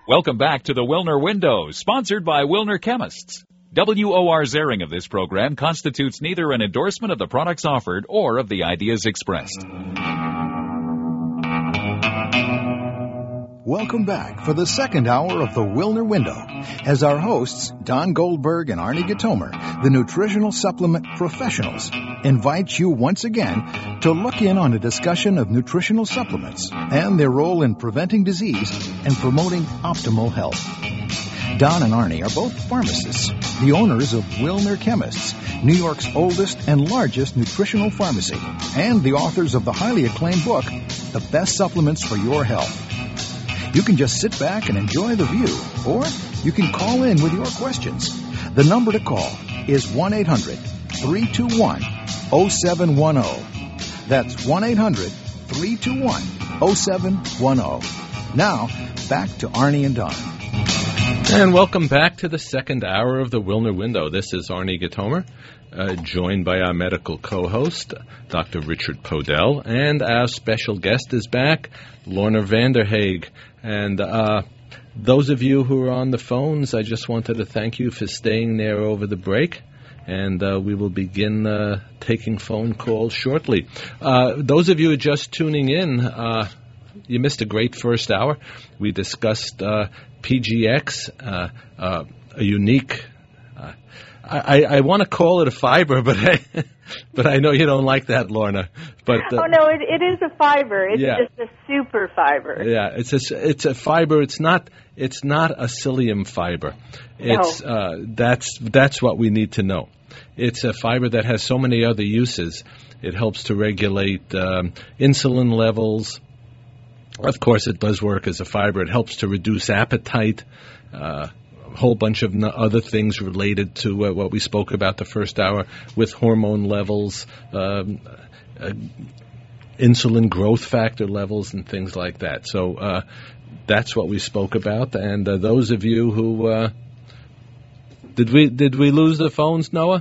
Welcome back to the Wilner Window, sponsored by Wilner Chemists. WOR's airing of this program constitutes neither an endorsement of the products offered or of the ideas expressed. Welcome back for the second hour of the Wilner Window. As our hosts, Don Goldberg and Arnie Gatomer, the nutritional supplement professionals, invite you once again to look in on a discussion of nutritional supplements and their role in preventing disease and promoting optimal health. Don and Arnie are both pharmacists, the owners of Wilner Chemists, New York's oldest and largest nutritional pharmacy, and the authors of the highly acclaimed book, The Best Supplements for Your Health. You can just sit back and enjoy the view, or you can call in with your questions. The number to call is 1-800-321-0710. That's 1-800-321-0710. Now, back to Arnie and Don. And welcome back to the second hour of the Wilner Window. This is Arnie Gatomer, joined by our medical co-host, Dr. Richard Podell, and our special guest is back, Lorna Vanderhaeg. And those of you who are on the phones, I just wanted to thank you for staying there over the break, and we will begin taking phone calls shortly. Those of you who are just tuning in, you missed a great first hour. We discussed PGX, a unique... I want to call it a fiber, but I know you don't like that, Lorna. But no, it is a fiber. It's just a super fiber. Yeah, it's a fiber. It's not a psyllium fiber. It's that's what we need to know. It's a fiber that has so many other uses. It helps to regulate insulin levels. Of course, it does work as a fiber. It helps to reduce appetite. A whole bunch of other things related to what we spoke about the first hour with hormone levels, insulin growth factor levels, and things like that. So that's what we spoke about. And those of you who did we lose the phones, Noah?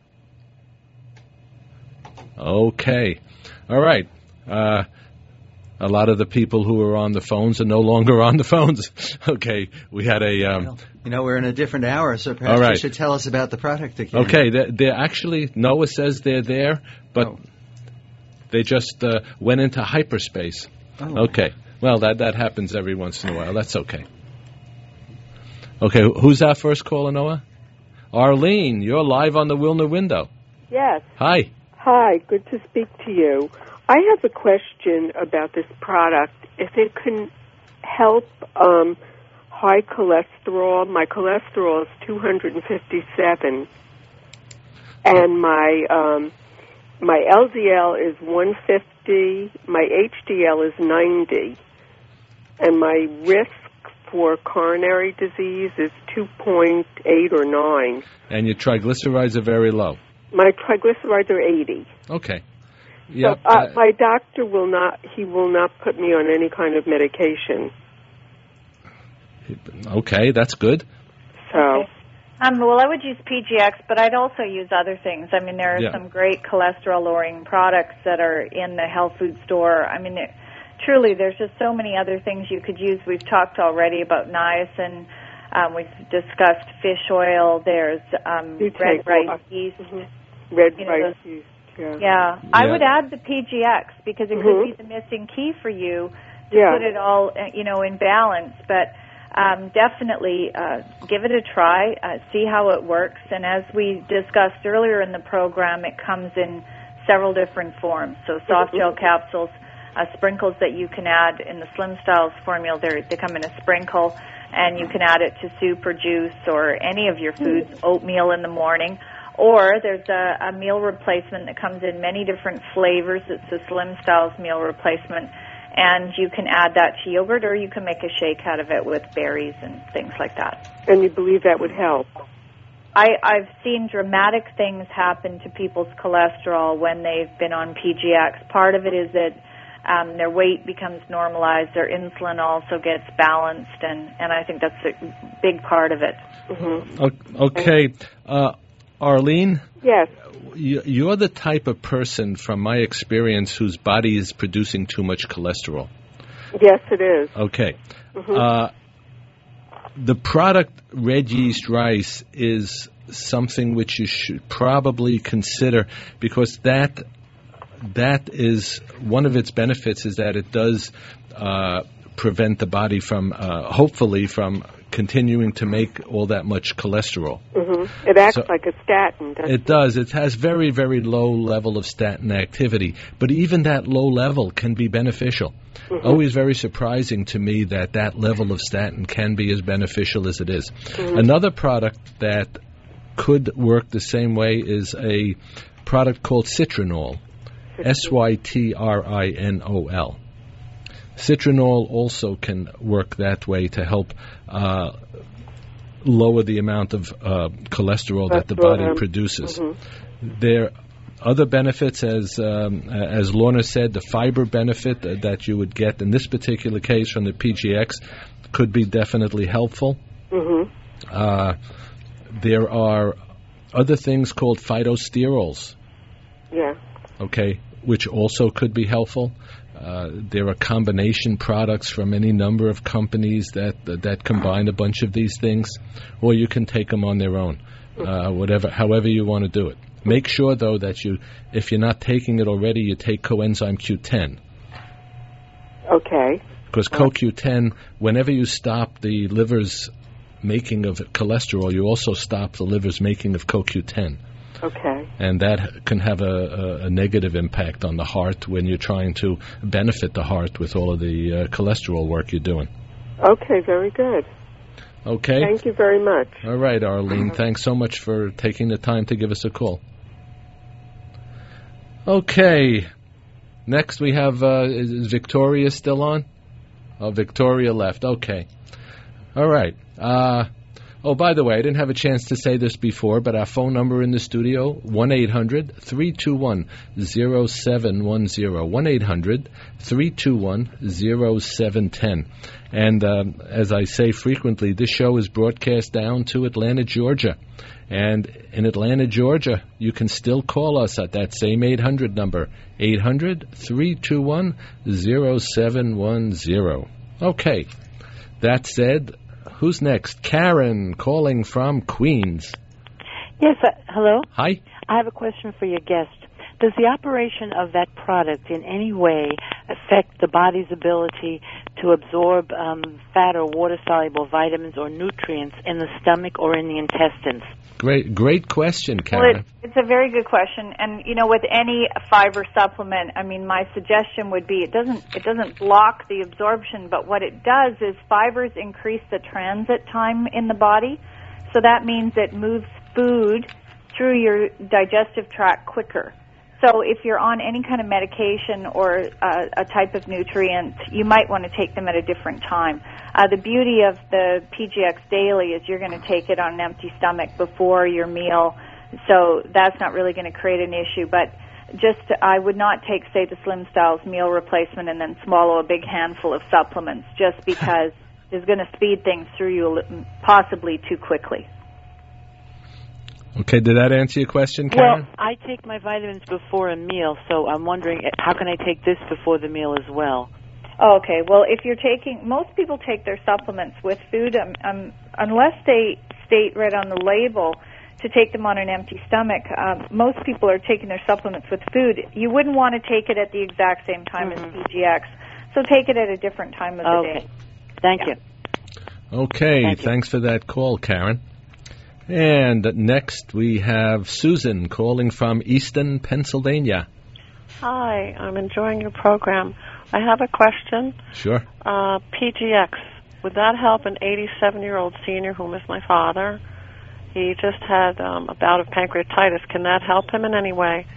Okay, all right. A lot of the people who are on the phones are no longer on the phones. Okay, we had a... we're in a different hour, so perhaps you should tell us about the product again. Okay, they're actually, Noah says they're there, but they just went into hyperspace. Oh. Okay, well, that happens every once in a while. That's okay. Okay, who's our first caller, Noah? Arlene, you're live on the Wilner Window. Yes. Hi. Hi, good to speak to you. I have a question about this product. If it can help high cholesterol, my cholesterol is 257, and my LDL is 150, my HDL is 90, and my risk for coronary disease is 2.8 or 9. And your triglycerides are very low. My triglycerides are 80. Okay. Yep. So my doctor will not put me on any kind of medication. Okay, that's good. So, well, I would use PGX, but I'd also use other things. I mean, there are some great cholesterol-lowering products that are in the health food store. I mean, truly, there's just so many other things you could use. We've talked already about niacin. We've discussed fish oil. There's red rice yeast. Mm-hmm. Red rice yeast. Yeah, I would add the PGX because it could be the missing key for you to put it all, in balance. But definitely give it a try, see how it works. And as we discussed earlier in the program, it comes in several different forms. So soft gel capsules, sprinkles that you can add in the Slim Styles formula. They come in a sprinkle, and you can add it to soup or juice or any of your foods, oatmeal in the morning. Or there's a meal replacement that comes in many different flavors. It's the Slim Styles meal replacement. And you can add that to yogurt, or you can make a shake out of it with berries and things like that. And you believe that would help? I've seen dramatic things happen to people's cholesterol when they've been on PGX. Part of it is that their weight becomes normalized, their insulin also gets balanced, and I think that's a big part of it. Mm-hmm. Okay. Arlene? Yes. You're the type of person, from my experience, whose body is producing too much cholesterol. Yes, it is. Okay. Mm-hmm. the product red yeast rice is something which you should probably consider, because that is one of its benefits, is that it does prevent the body from, hopefully, from continuing to make all that much cholesterol. Mm-hmm. It acts like a statin, doesn't it? It does. It has very, very low level of statin activity, but even that low level can be beneficial. Mm-hmm. Always very surprising to me that level of statin can be as beneficial as it is. Mm-hmm. Another product that could work the same way is a product called Citronol, Sytrinol. Citronol also can work that way to help lower the amount of cholesterol that the body produces. Mm-hmm. There are other benefits, as Lorna said, the fiber benefit that you would get in this particular case from the PGX could be definitely helpful. Mm-hmm. There are other things called phytosterols. Yeah. Okay, which also could be helpful. There are combination products from any number of companies that combine a bunch of these things, or you can take them on their own, however you want to do it. Make sure, though, that if you're not taking it already, you take coenzyme Q10. Okay. Because CoQ10, whenever you stop the liver's making of cholesterol, you also stop the liver's making of CoQ10. Okay. And that can have a negative impact on the heart when you're trying to benefit the heart with all of the cholesterol work you're doing. Okay, very good. Okay. Thank you very much. All right, Arlene. Thanks so much for taking the time to give us a call. Okay. Next we have, is Victoria still on? Oh, Victoria left. Okay. All right. Oh, by the way, I didn't have a chance to say this before, but our phone number in the studio, 1-800-321-0710. 1-800-321-0710. And as I say frequently, this show is broadcast down to Atlanta, Georgia. And in Atlanta, Georgia, you can still call us at that same 800 number, 800-321-0710. Okay. That said, who's next? Karen, calling from Queens. Yes, hello? Hi. I have a question for your guest. Does the operation of that product in any way affect the body's ability to absorb fat or water-soluble vitamins or nutrients in the stomach or in the intestines? Great question, Karen. Well, it's a very good question. And, with any fiber supplement, my suggestion would be it doesn't block the absorption, but what it does is fibers increase the transit time in the body. So that means it moves food through your digestive tract quicker. So if you're on any kind of medication or a type of nutrient, you might want to take them at a different time. The beauty of the PGX Daily is you're going to take it on an empty stomach before your meal, so that's not really going to create an issue. But I would not take, say, the Slim Styles meal replacement and then swallow a big handful of supplements just because it's going to speed things through you possibly too quickly. Okay, did that answer your question, Karen? Well, I take my vitamins before a meal, so I'm wondering, how can I take this before the meal as well? Oh, okay. Well, if you're most people take their supplements with food, unless they state right on the label to take them on an empty stomach. Most people are taking their supplements with food. You wouldn't want to take it at the exact same time as PGX, so take it at a different time of the day. Thank you. Okay, thanks for that call, Karen. And next we have Susan calling from Easton, Pennsylvania. Hi, I'm enjoying your program. I have a question. Sure. PGX, would that help an 87-year-old senior whom is my father? He just had a bout of pancreatitis. Can that help him in any way?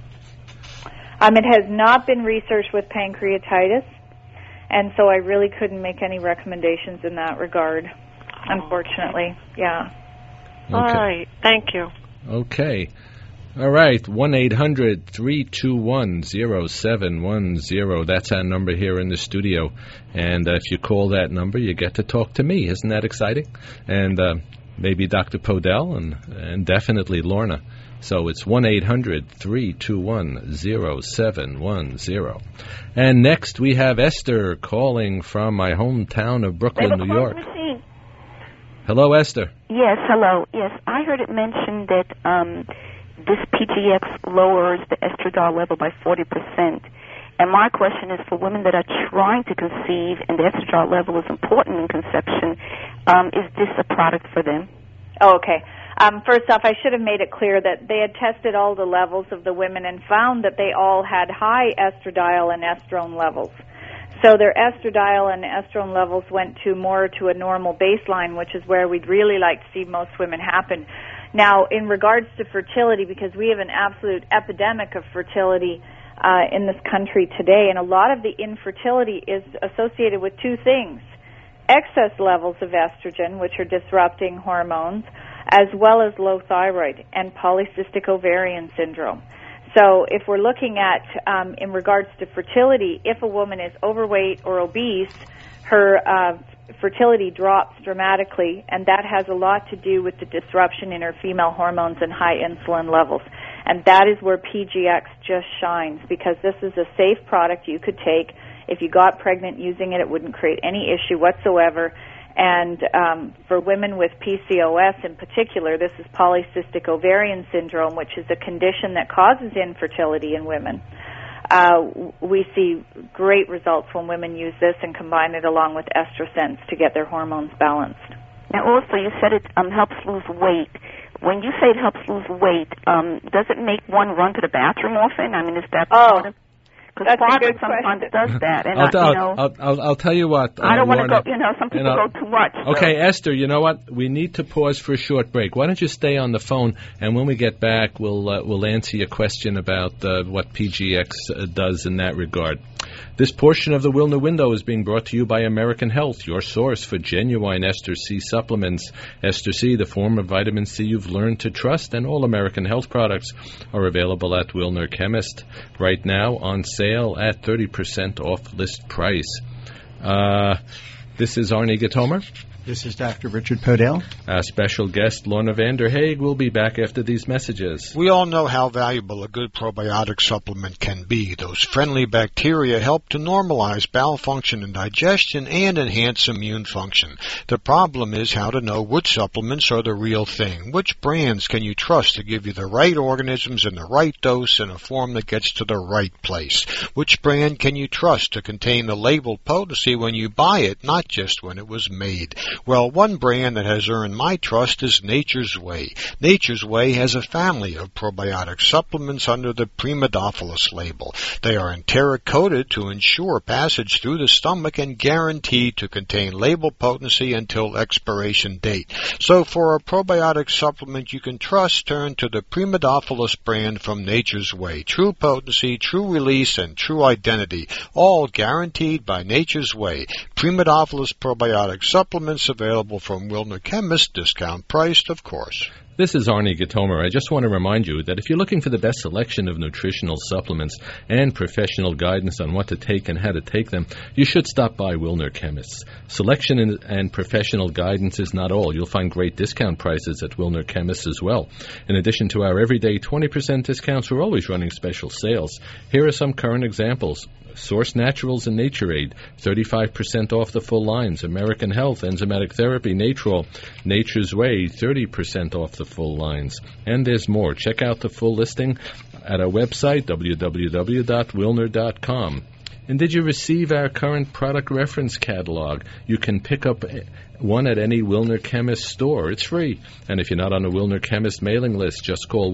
It has not been researched with pancreatitis, and so I really couldn't make any recommendations in that regard, unfortunately. Yeah. Okay. All right. Thank you. Okay. All right. 1-800-321-0710. That's our number here in the studio. And if you call that number, you get to talk to me. Isn't that exciting? And maybe Dr. Podell and definitely Lorna. So it's 1-800-321-0710. And next we have Esther calling from my hometown of Brooklyn, New York. Hello, Esther. Yes, hello. Yes, I heard it mentioned that this PGX lowers the estradiol level by 40%. And my question is, for women that are trying to conceive and the estradiol level is important in conception, is this a product for them? Oh, okay. First off, I should have made it clear that they had tested all the levels of the women and found that they all had high estradiol and estrone levels. So their estradiol and estrone levels went more to a normal baseline, which is where we'd really like to see most women happen. Now, in regards to fertility, because we have an absolute epidemic of fertility in this country today, and a lot of the infertility is associated with two things: excess levels of estrogen, which are disrupting hormones, as well as low thyroid and polycystic ovarian syndrome. So if we're looking at, in regards to fertility, if a woman is overweight or obese, her fertility drops dramatically, and that has a lot to do with the disruption in her female hormones and high insulin levels. And that is where PGX just shines, because this is a safe product you could take. If you got pregnant using it, it wouldn't create any issue whatsoever. And for women with PCOS in particular, this is polycystic ovarian syndrome, which is a condition that causes infertility in women. We see great results when women use this and combine it along with EstroSense to get their hormones balanced. Now, also, you said it helps lose weight. When you say it helps lose weight, does it make one run to the bathroom often? I mean, is that part of? Because Barbara sometimes does that, and I'll tell you what. I don't want to go. Some people go too much. So. Okay, Esther. You know what? We need to pause for a short break. Why don't you stay on the phone, and when we get back, we'll answer your question about what PGX does in that regard. This portion of the Wilner Window is being brought to you by American Health, your source for genuine Ester C supplements. Ester C, the form of vitamin C you've learned to trust, and all American Health products are available at Wilner Chemist right now on sale at 30% off list price. This is Arnie Gatomer. This is Dr. Richard Podell. Our special guest, Lorna Vander Haeg, will be back after these messages. We all know how valuable a good probiotic supplement can be. Those friendly bacteria help to normalize bowel function and digestion and enhance immune function. The problem is how to know which supplements are the real thing. Which brands can you trust to give you the right organisms in the right dose in a form that gets to the right place? Which brand can you trust to contain the labeled potency when you buy it, not just when it was made? Well, one brand that has earned my trust is Nature's Way. Nature's Way has a family of probiotic supplements under the Primadophilus label. They are enteric-coated to ensure passage through the stomach and guaranteed to contain label potency until expiration date. So for a probiotic supplement you can trust, turn to the Primadophilus brand from Nature's Way. True potency, true release, and true identity, all guaranteed by Nature's Way. Primadophilus probiotic supplements available from Wilner Chemist, discount priced, of course. This is Arnie Gatomer. I just want to remind you that if you're looking for the best selection of nutritional supplements and professional guidance on what to take and how to take them, you should stop by Wilner Chemists. Selection and professional guidance is not all. You'll find great discount prices at Wilner Chemists as well. In addition to our everyday 20% discounts, we're always running special sales. Here are some current examples. Source Naturals and Nature Aid, 35% off the full lines. American Health, Enzymatic Therapy, Natrol, Nature's Way, 30% off the full lines. And there's more. Check out the full listing at our website, www.wilner.com. And did you receive our current product reference catalog? You can pick up one at any Wilner Chemist store. It's free. And if you're not on the Wilner Chemist mailing list, just call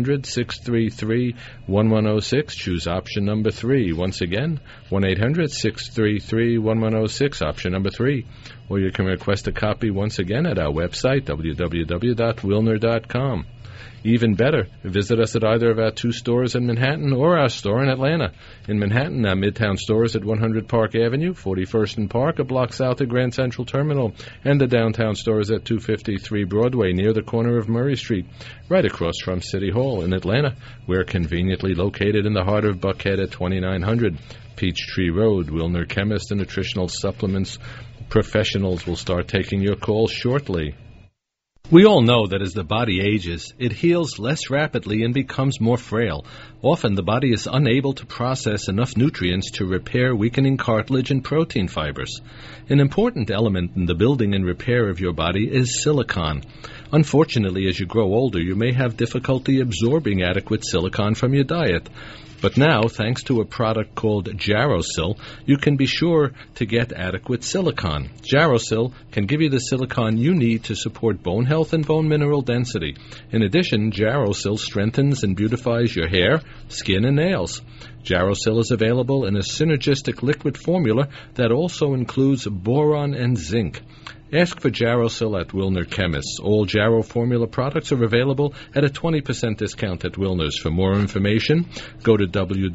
1-800-633-1106. Choose option number 3. Once again, 1-800-633-1106, option number 3. Or you can request a copy once again at our website, www.wilner.com. Even better, visit us at either of our 2 stores in Manhattan or our store in Atlanta. In Manhattan, our Midtown store is at 100 Park Avenue, 41st and Park, a block south of Grand Central Terminal, and the downtown store is at 253 Broadway, near the corner of Murray Street, right across from City Hall. In Atlanta, we're conveniently located in the heart of Buckhead at 2900 Peachtree Road. Wilner Chemist and Nutritional Supplements professionals will start taking your calls shortly. We all know that as the body ages, it heals less rapidly and becomes more frail. Often the body is unable to process enough nutrients to repair weakening cartilage and protein fibers. An important element in the building and repair of your body is silicon. Unfortunately, as you grow older, you may have difficulty absorbing adequate silicon from your diet. But now, thanks to a product called Jarosil, you can be sure to get adequate silicon. Jarosil can give you the silicon you need to support bone health and bone mineral density. In addition, Jarosil strengthens and beautifies your hair, skin, and nails. Jarosil is available in a synergistic liquid formula that also includes boron and zinc. Ask for Jarosil at Wilner Chemists. All Jaro formula products are available at a 20% discount at Wilner's. For more information, go to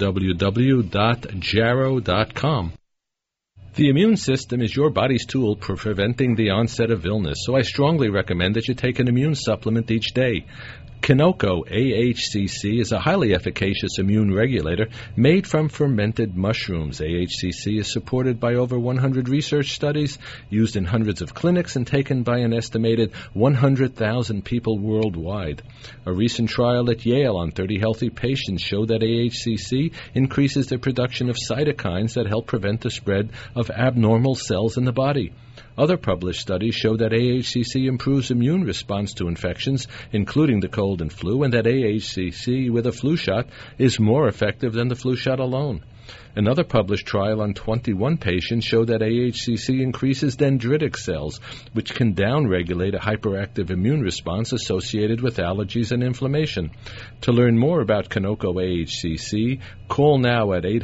www.jaro.com. The immune system is your body's tool for preventing the onset of illness, so I strongly recommend that you take an immune supplement each day. Kanoko AHCC is a highly efficacious immune regulator made from fermented mushrooms. AHCC is supported by over 100 research studies, used in hundreds of clinics, and taken by an estimated 100,000 people worldwide. A recent trial at Yale on 30 healthy patients showed that AHCC increases the production of cytokines that help prevent the spread of abnormal cells in the body. Other published studies show that AHCC improves immune response to infections, including the cold and flu, and that AHCC with a flu shot is more effective than the flu shot alone. Another published trial on 21 patients showed that AHCC increases dendritic cells, which can downregulate a hyperactive immune response associated with allergies and inflammation. To learn more about Kanoko AHCC, call now at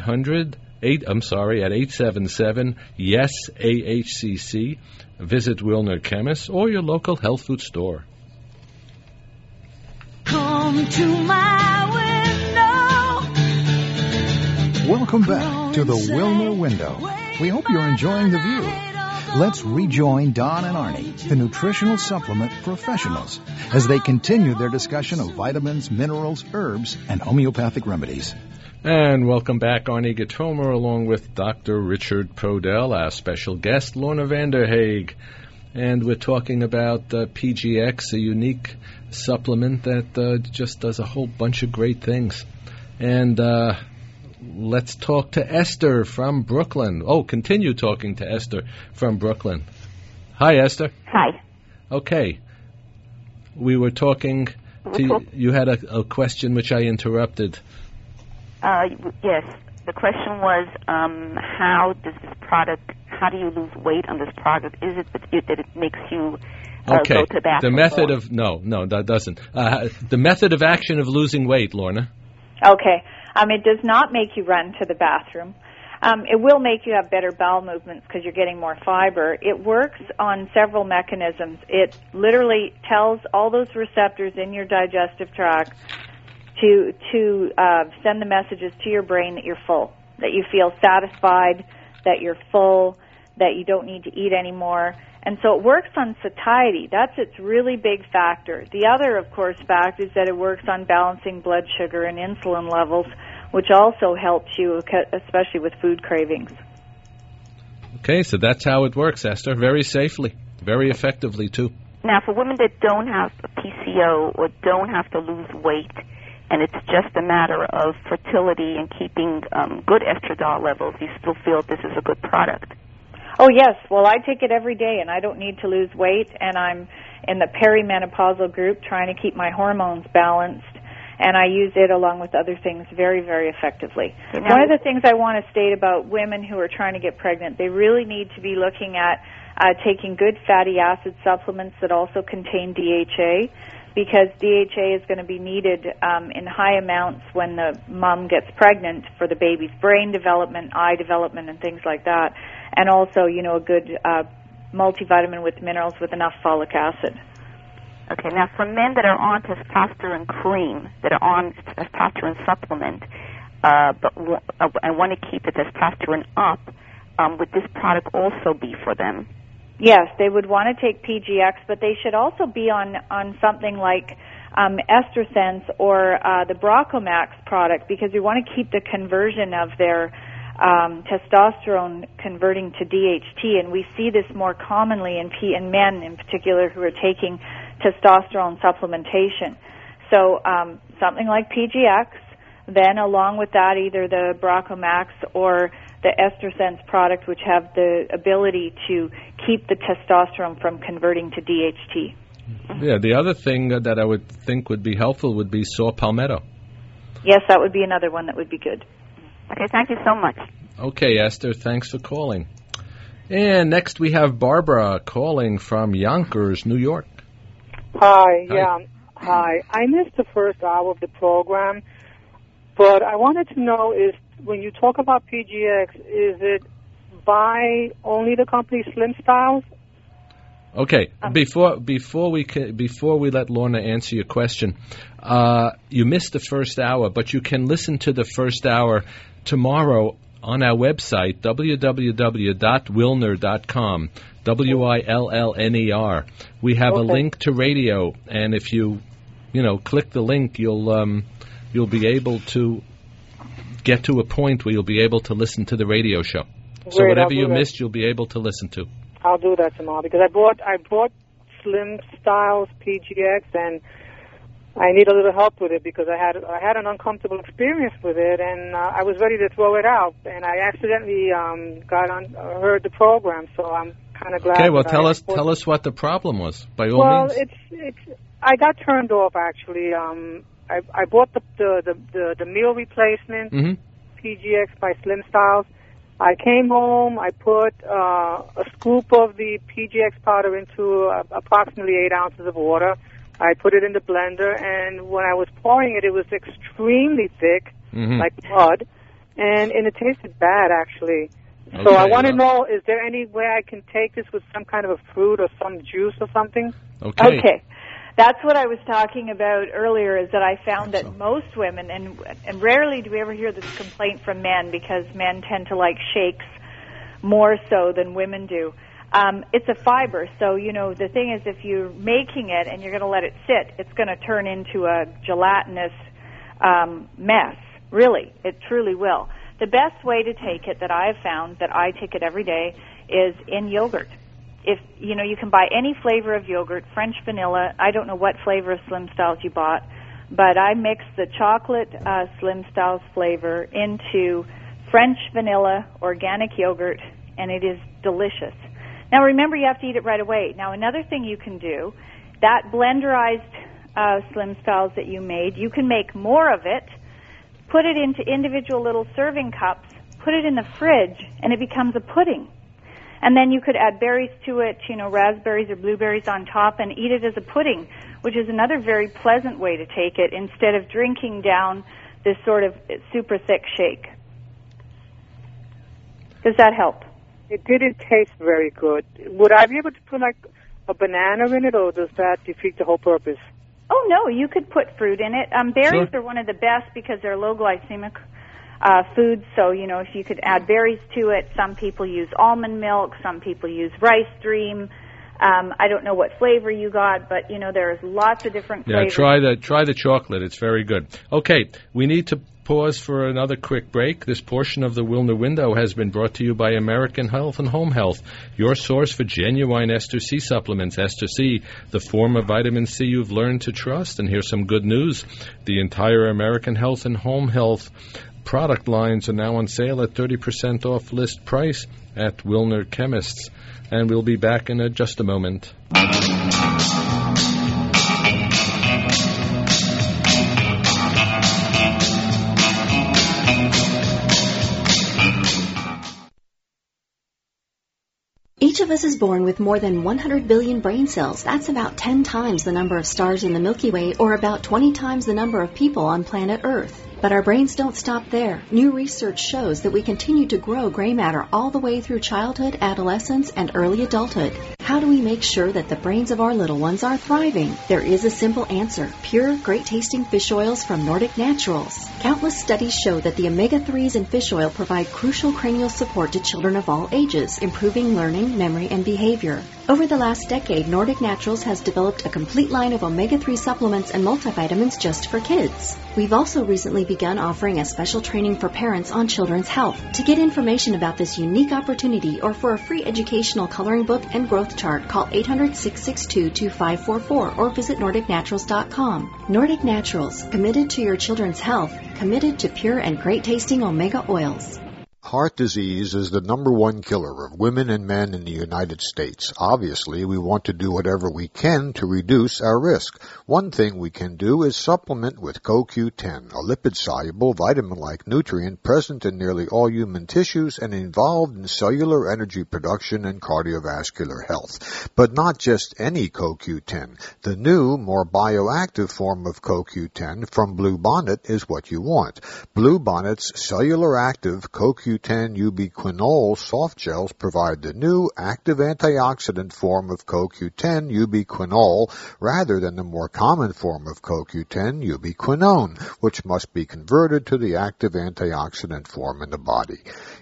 877-YES-AHCC. Visit Wilner Chemists or your local health food store. Come to my window. Welcome back to the Wilner Window. We hope you're enjoying the view. Let's rejoin Don and Arnie, the nutritional supplement professionals, as they continue their discussion of vitamins, minerals, herbs, and homeopathic remedies. And welcome back, Arnie Gatomer, along with Dr. Richard Podell, our special guest, Lorna Vanderhaeg. And we're talking about PGX, a unique supplement that just does a whole bunch of great things. And let's talk to Esther from Brooklyn. Oh, continue talking to Esther from Brooklyn. Hi, Esther. Hi. Okay. We were talking to you had a question which I interrupted. Yes. The question was, how does this product, how do you lose weight on this product? Is it that it makes you go to the bathroom? The method of, no, that doesn't. The method of action of losing weight, Lorna. Okay. It does not make you run to the bathroom. It will make you have better bowel movements because you're getting more fiber. It works on several mechanisms. It literally tells all those receptors in your digestive tract to send the messages to your brain that you're full, that you feel satisfied, that you're full, that you don't need to eat anymore. And so it works on satiety. That's its really big factor. The other, of course, fact is that it works on balancing blood sugar and insulin levels, which also helps you, especially with food cravings. Okay, so that's how it works, Esther. Very safely, very effectively, too. Now, for women that don't have PCO or don't have to lose weight, and it's just a matter of fertility and keeping good estradiol levels, you still feel this is a good product? Oh, yes. Well, I take it every day, and I don't need to lose weight, and I'm in the perimenopausal group trying to keep my hormones balanced, and I use it along with other things very, very effectively. One of the things I want to state about women who are trying to get pregnant, they really need to be looking at taking good fatty acid supplements that also contain DHA, because DHA is going to be needed in high amounts when the mom gets pregnant for the baby's brain development, eye development, and things like that. And also, a good multivitamin with minerals with enough folic acid. Okay, now for men that are on testosterone cream, that are on testosterone supplement, but I want to keep the testosterone up, would this product also be for them? Yes, they would want to take PGX, but they should also be on something like EstroSense or the Brocomax product, because we want to keep the conversion of their testosterone converting to DHT, and we see this more commonly in men in particular who are taking testosterone supplementation. So something like PGX, then along with that either the Brocomax or the EstroSense product, which have the ability to keep the testosterone from converting to DHT. Yeah, the other thing that I would think would be helpful would be saw palmetto. Yes, that would be another one that would be good. Okay, thank you so much. Okay, Esther, thanks for calling. And next we have Barbara calling from Yonkers, New York. Hi. Hi. I missed the first hour of the program, but I wanted to know is when you talk about PGX, is it by only the company Slim Styles? Okay. Before we let Lorna answer your question, you missed the first hour, but you can listen to the first hour tomorrow on our website, www.wilner.com, WILLNER. We have a link to radio, and if you click the link, you'll be able to get to a point where you'll be able to listen to the radio show. Great, so whatever you missed, you'll be able to listen to. I'll do that tomorrow because I bought Slim Styles PGX and I need a little help with it because I had an uncomfortable experience with it and I was ready to throw it out and I accidentally heard the program, so I'm kind of glad. Okay, well tell us what the problem was by all means. Well, it's I got turned off actually. I bought the meal replacement PGX by Slim Styles. I came home, I put a scoop of the PGX powder into approximately 8 ounces of water. I put it in the blender, and when I was pouring it, it was extremely thick, like mud, and it tasted bad, actually. Okay, so I want to know, is there any way I can take this with some kind of a fruit or some juice or something? Okay. That's what I was talking about earlier, is that I found that most women, and rarely do we ever hear this complaint from men because men tend to like shakes more so than women do. It's a fiber, so, the thing is if you're making it and you're going to let it sit, it's going to turn into a gelatinous mess. Really, it truly will. The best way to take it that I've found, that I take it every day, is in yogurt. If you can buy any flavor of yogurt, French vanilla. I don't know what flavor of Slim Styles you bought, but I mixed the chocolate Slim Styles flavor into French vanilla organic yogurt, and it is delicious. Now remember, you have to eat it right away. Now another thing you can do, that blenderized Slim Styles that you made, you can make more of it, put it into individual little serving cups, put it in the fridge, and it becomes a pudding. And then you could add berries to it, raspberries or blueberries on top, and eat it as a pudding, which is another very pleasant way to take it instead of drinking down this sort of super thick shake. Does that help? It didn't taste very good. Would I be able to put, like, a banana in it, or does that defeat the whole purpose? Oh, no, you could put fruit in it. Berries are one of the best because they're low glycemic foods, so, if you could add berries to it. Some people use almond milk, some people use rice dream. I don't know what flavor you got, but, there's lots of different flavors. Yeah, try the chocolate. It's very good. Okay, we need to pause for another quick break. This portion of the Wilner Window has been brought to you by American Health and Home Health, your source for genuine Ester C supplements. Ester C, the form of vitamin C you've learned to trust. And here's some good news. The entire American Health and Home Health product lines are now on sale at 30% off list price at Wilner Chemists. And we'll be back in just a moment. Each of us is born with more than 100 billion brain cells. That's about 10 times the number of stars in the Milky Way, or about 20 times the number of people on planet Earth. But our brains don't stop there. New research shows that we continue to grow gray matter all the way through childhood, adolescence, and early adulthood. How do we make sure that the brains of our little ones are thriving? There is a simple answer. Pure, great-tasting fish oils from Nordic Naturals. Countless studies show that the omega-3s in fish oil provide crucial cranial support to children of all ages, improving learning, memory, and behavior. Over the last decade, Nordic Naturals has developed a complete line of omega-3 supplements and multivitamins just for kids. We've also recently begun offering a special training for parents on children's health. To get information about this unique opportunity or for a free educational coloring book and growth chart, call 800-662-2544 or visit NordicNaturals.com. Nordic Naturals, committed to your children's health, committed to pure and great-tasting omega oils. Heart disease is the number one killer of women and men in the United States. Obviously, we want to do whatever we can to reduce our risk. One thing we can do is supplement with CoQ10, a lipid-soluble, vitamin-like nutrient present in nearly all human tissues and involved in cellular energy production and cardiovascular health. But not just any CoQ10. The new, more bioactive form of CoQ10 from Bluebonnet is what you want. Bluebonnet's cellular-active CoQ10 ubiquinol soft gels provide the new active antioxidant form of CoQ10 ubiquinol rather than the more common form of CoQ10 ubiquinone, which must be converted to the active antioxidant form in the body.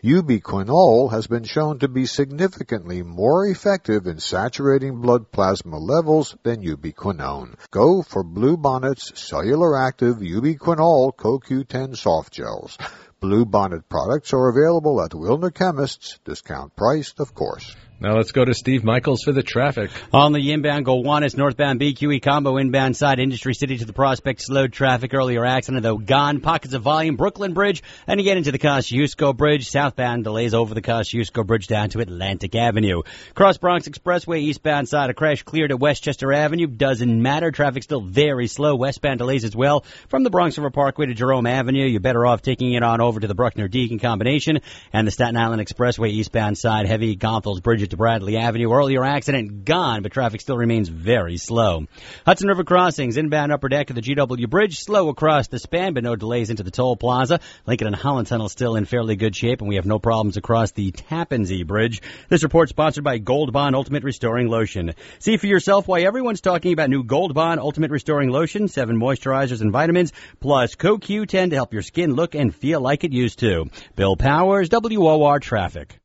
Ubiquinol has been shown to be significantly more effective in saturating blood plasma levels than ubiquinone. Go for Bluebonnet's cellular active ubiquinol CoQ10 soft gels. Bluebonnet products are available at Wilner Chemists, discount priced, of course. Now let's go to Steve Michaels for the traffic. On the inbound Gowanus northbound BQE combo inbound side, Industry City to the Prospect, slowed traffic. Earlier accident, though, gone. Pockets of volume, Brooklyn Bridge, and again into the Kosciuszko Bridge. Southbound delays over the Kosciuszko Bridge down to Atlantic Avenue. Cross Bronx Expressway, eastbound side, a crash cleared at Westchester Avenue. Doesn't matter. Traffic still very slow. Westbound delays as well. From the Bronx River Parkway to Jerome Avenue, you're better off taking it on over to the Bruckner-Deacon combination. And the Staten Island Expressway, eastbound side, heavy. Gonthel's Bridge to Bradley Avenue. Earlier accident gone, but traffic still remains very slow. Hudson River Crossings, inbound upper deck of the GW Bridge, slow across the span, but no delays into the toll plaza. Lincoln and Holland Tunnel still in fairly good shape, and we have no problems across the Tappan Zee Bridge. This report sponsored by Gold Bond Ultimate Restoring Lotion. See for yourself why everyone's talking about new Gold Bond Ultimate Restoring Lotion, 7 moisturizers and vitamins, plus CoQ10 to help your skin look and feel like it used to. Bill Powers, WOR Traffic.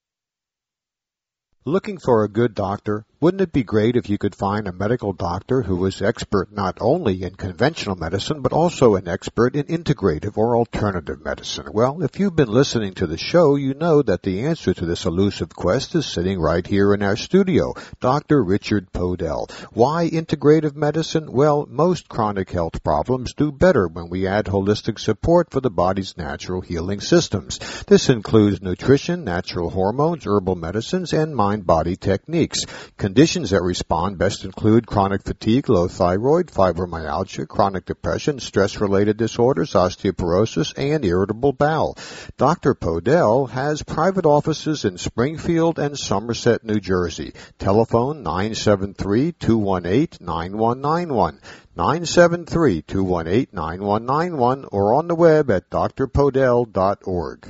Looking for a good doctor? Wouldn't it be great if you could find a medical doctor who was expert not only in conventional medicine, but also an expert in integrative or alternative medicine? Well, if you've been listening to the show, you know that the answer to this elusive quest is sitting right here in our studio, Dr. Richard Podell. Why integrative medicine? Well, most chronic health problems do better when we add holistic support for the body's natural healing systems. This includes nutrition, natural hormones, herbal medicines, and mind-body techniques. Conditions that respond best include chronic fatigue, low thyroid, fibromyalgia, chronic depression, stress-related disorders, osteoporosis, and irritable bowel. Dr. Podell has private offices in Springfield and Somerset, New Jersey. Telephone 973-218-9191. 973-218-9191 or on the web at drpodell.org.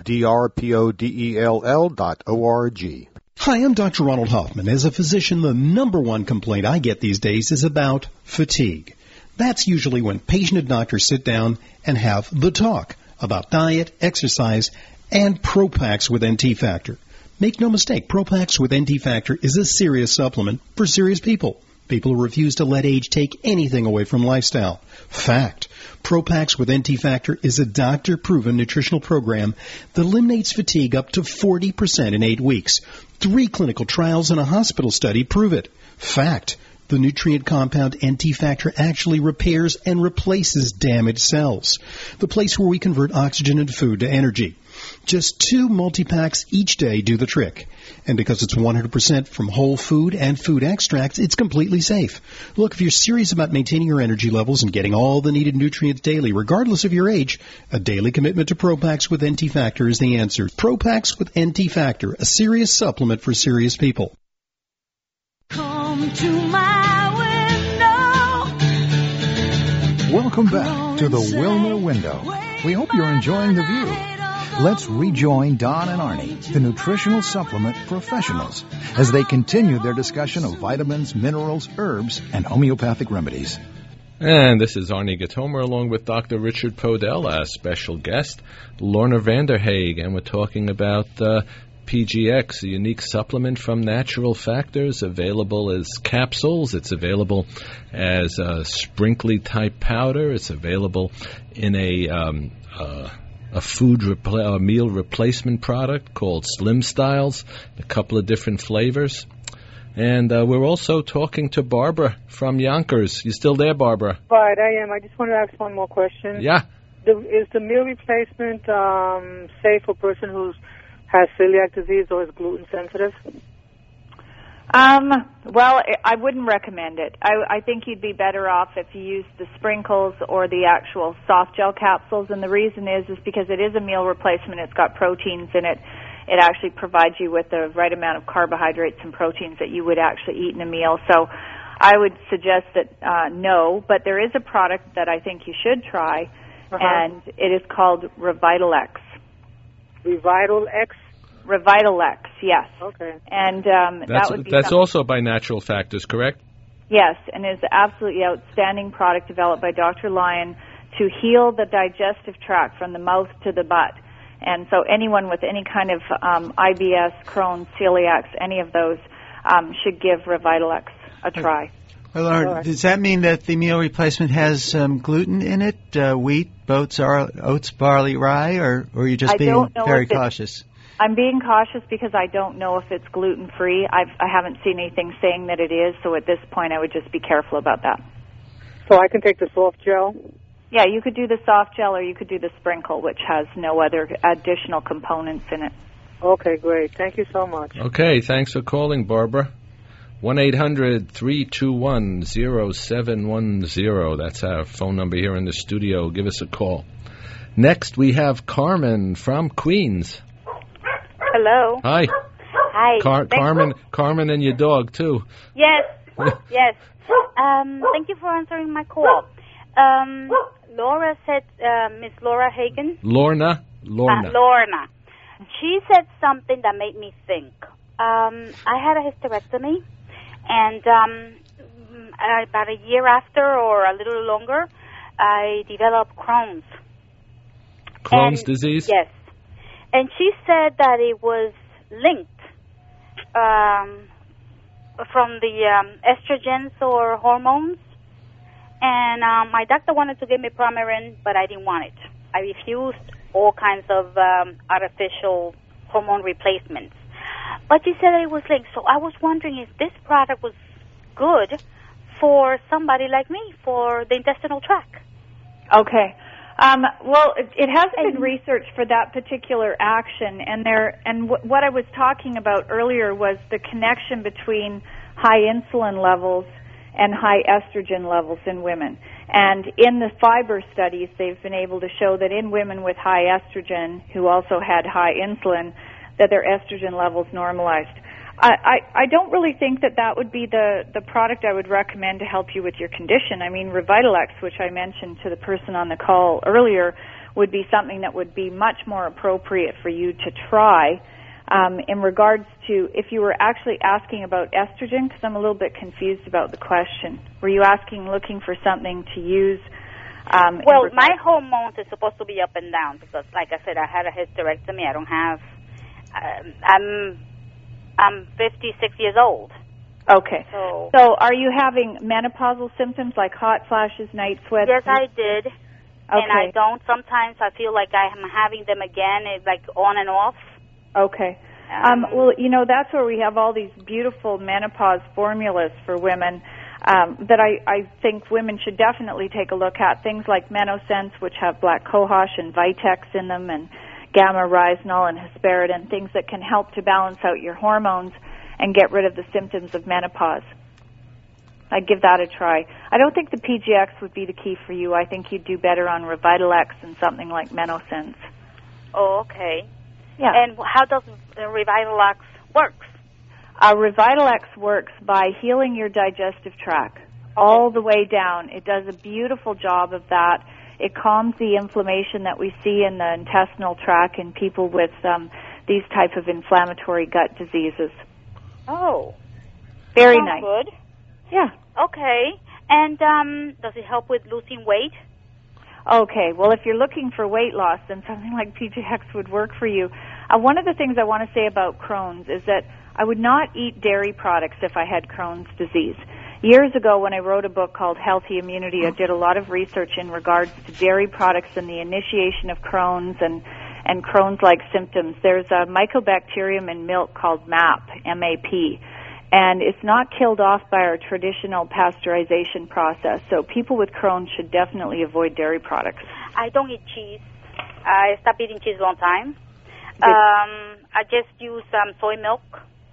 drpodell.org. Hi, I'm Dr. Ronald Hoffman. As a physician, the number one complaint I get these days is about fatigue. That's usually when patient and doctor sit down and have the talk about diet, exercise, and Propax with NT Factor. Make no mistake, Propax with NT Factor is a serious supplement for serious people. People who refuse to let age take anything away from lifestyle. Fact. Propax with NT Factor is a doctor-proven nutritional program that eliminates fatigue up to 40% in 8 weeks. 3 clinical trials and a hospital study prove it. Fact. The nutrient compound NT Factor actually repairs and replaces damaged cells. The place where we convert oxygen and food to energy. Just 2 multi-packs each day do the trick. And because it's 100% from whole food and food extracts, it's completely safe. Look, if you're serious about maintaining your energy levels and getting all the needed nutrients daily, regardless of your age, a daily commitment to Propax with NT Factor is the answer. Propax with NT Factor, a serious supplement for serious people. Come to my window. Welcome back to the Wilner Window. We hope you're enjoying the view. Let's rejoin Don and Arnie, the nutritional supplement professionals, as they continue their discussion of vitamins, minerals, herbs, and homeopathic remedies. And this is Arnie Gatomer along with Dr. Richard Podell, our special guest, Lorna Vanderhaeg, and we're talking about PGX, a unique supplement from Natural Factors, available as capsules. It's available as a sprinkly-type powder. It's available in a meal replacement product called Slim Styles, a couple of different flavors. And we're also talking to Barbara from Yonkers. You still there, Barbara? Right, I am. I just want to ask one more question. Yeah. Is the meal replacement safe for a person who has celiac disease or is gluten sensitive? Well, I wouldn't recommend it. I think you'd be better off if you used the sprinkles or the actual soft gel capsules. And the reason is because it is a meal replacement. It's got proteins in it. It actually provides you with the right amount of carbohydrates and proteins that you would actually eat in a meal. So I would suggest that no, but there is a product that I think you should try, and it is called Revitalex. Revitalex? Revitalex, yes. Okay. And that would be that's also by Natural Factors, correct? Yes, and is an absolutely outstanding product developed by Dr. Lyon to heal the digestive tract from the mouth to the butt. And so anyone with any kind of IBS, Crohn's, celiacs, any of those should give Revitalex a try. Well, Lauren, does that mean that the meal replacement has gluten in it, wheat, oats, barley, rye, or are you just being very cautious? I'm being cautious because I don't know if it's gluten-free. I haven't seen anything saying that it is, so at this point I would just be careful about that. So I can take the soft gel? Yeah, you could do the soft gel or you could do the sprinkle, which has no other additional components in it. Okay, great. Thank you so much. Okay, thanks for calling, Barbara. 1-800-321-0710. That's our phone number here in the studio. Give us a call. Next, we have Carmen from Queens. Hello. Hi. Hi. Carmen and your dog, too. Yes. Yes. Thank you for answering my call. Laura said, Miss Laura Hagen? Lorna. Lorna. She said something that made me think. I had a hysterectomy, and about a year after or a little longer, I developed Crohn's. Crohn's disease? Yes. And she said that it was linked from the estrogens or hormones. And my doctor wanted to give me Pramarin, but I didn't want it. I refused all kinds of artificial hormone replacements. But she said it was linked. So I was wondering if this product was good for somebody like me, for the intestinal tract. Okay. Well, it hasn't been researched for that particular action, and what I was talking about earlier was the connection between high insulin levels and high estrogen levels in women. And in the fiber studies, they've been able to show that in women with high estrogen who also had high insulin, that their estrogen levels normalized. I don't really think that would be the product I would recommend to help you with your condition. I mean, Revitalex, which I mentioned to the person on the call earlier, would be something that would be much more appropriate for you to try. In regards to, if you were actually asking about estrogen, because I'm a little bit confused about the question. Were you looking for something to use? Well, my hormones are supposed to be up and down because, like I said, I had a hysterectomy. I don't have... I'm 56 years old. Okay. So are you having menopausal symptoms like hot flashes, night sweats? Yes, I did. Okay. And I don't. Sometimes I feel like I'm having them again. It's like on and off. Okay. Well, that's where we have all these beautiful menopause formulas for women that I think women should definitely take a look at. Things like MenoSense, which have black cohosh and Vitex in them, and gamma-rhizinol and hesperidin, things that can help to balance out your hormones and get rid of the symptoms of menopause. I'd give that a try. I don't think the PGX would be the key for you. I think you'd do better on Revitalex and something like MenoSense. Oh, okay. Yeah. And how does Revitalex work? Revitalex works by healing your digestive tract all the way down. It does a beautiful job of that. It calms the inflammation that we see in the intestinal tract in people with these type of inflammatory gut diseases. Oh. Very nice. Good. Yeah. Okay. And does it help with losing weight? Okay. Well, if you're looking for weight loss, then something like PGX would work for you. One of the things I want to say about Crohn's is that I would not eat dairy products if I had Crohn's disease. Years ago, when I wrote a book called Healthy Immunity, I did a lot of research in regards to dairy products and the initiation of Crohn's and Crohn's-like symptoms. There's a mycobacterium in milk called MAP, M-A-P, and it's not killed off by our traditional pasteurization process. So people with Crohn's should definitely avoid dairy products. I don't eat cheese. I stopped eating cheese a long time. I just use soy milk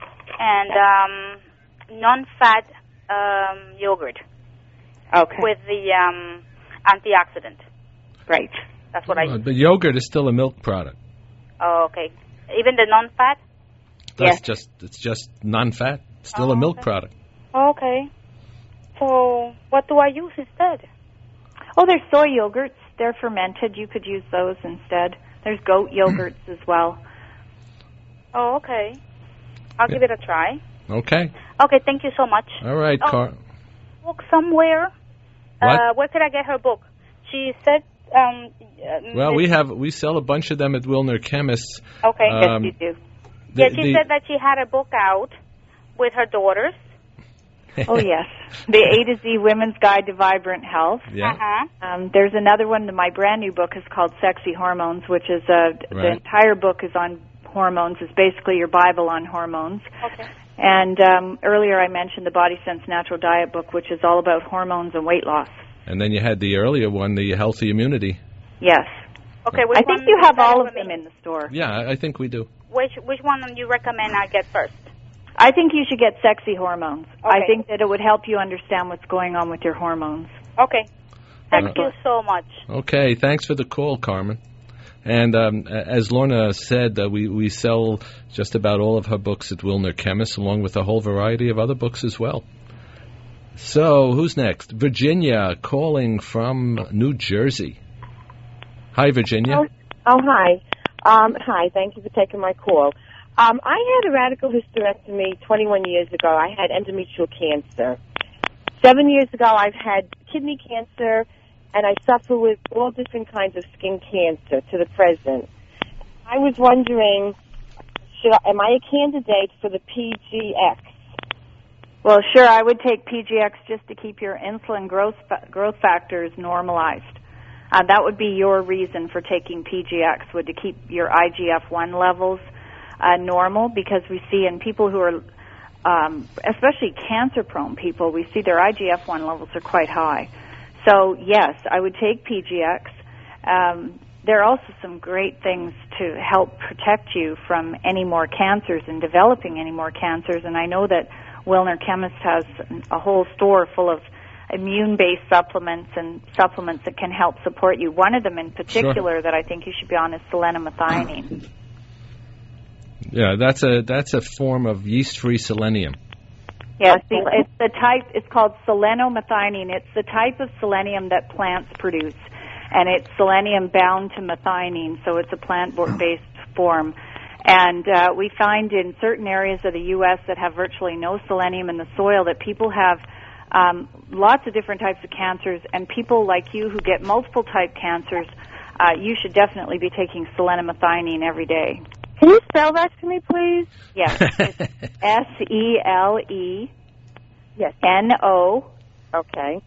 and non-fat yogurt. Okay. With the antioxidant. Right. That's what I use. But yogurt is still a milk product. Oh, okay. Even the non-fat? It's just non-fat. Still a milk product. Okay. So what do I use instead? Oh, there's soy yogurts. They're fermented. You could use those instead. There's goat yogurts as well. Oh, okay. I'll give it a try. Okay. Okay, thank you so much. All right, Book somewhere. What? Where could I get her book? She said... well, we sell a bunch of them at Wilner Chemists. Okay, yes, you do. She said that she had a book out with her daughters. Oh, yes. The A to Z Women's Guide to Vibrant Health. Yeah. There's another one. My brand new book is called Sexy Hormones, which is the entire book is on hormones. It's basically your Bible on hormones. Okay. And earlier I mentioned the Body Sense Natural Diet book, which is all about hormones and weight loss. And then you had the earlier one, the Healthy Immunity. Yes. Okay. I think you have all of them in the store. Yeah, I think we do. Which one do you recommend I get first? I think you should get Sexy Hormones. Okay. I think that it would help you understand what's going on with your hormones. Okay. Thank you so much. Okay, thanks for the call, Carmen. And as Lorna said, we sell just about all of her books at Wilner Chemists, along with a whole variety of other books as well. So, who's next? Virginia, calling from New Jersey. Hi, Virginia. Oh, hi. Hi, thank you for taking my call. I had a radical hysterectomy 21 years ago. I had endometrial cancer. 7 years ago, I've had kidney cancer, and I suffer with all different kinds of skin cancer to the present. I was wondering, am I a candidate for the PGX? Well, sure, I would take PGX just to keep your insulin growth factors normalized. That would be your reason for taking PGX, would to keep your IGF-1 levels normal, because we see in people who are, especially cancer-prone people, we see their IGF-1 levels are quite high. So, yes, I would take PGX. There are also some great things to help protect you from any more cancers and developing any more cancers, and I know that Wilner Chemist has a whole store full of immune-based supplements and supplements that can help support you. One of them in particular that I think you should be on is selenomethionine. Yeah, that's a form of yeast-free selenium. Yes, it's the type. It's called selenomethionine. It's the type of selenium that plants produce, and it's selenium bound to methionine, so it's a plant-based form. And we find in certain areas of the U.S. that have virtually no selenium in the soil that people have lots of different types of cancers, and people like you who get multiple type cancers, you should definitely be taking selenomethionine every day. Can you spell that to me, please? Yes. S-E-L-E. Yes. N-O. Okay.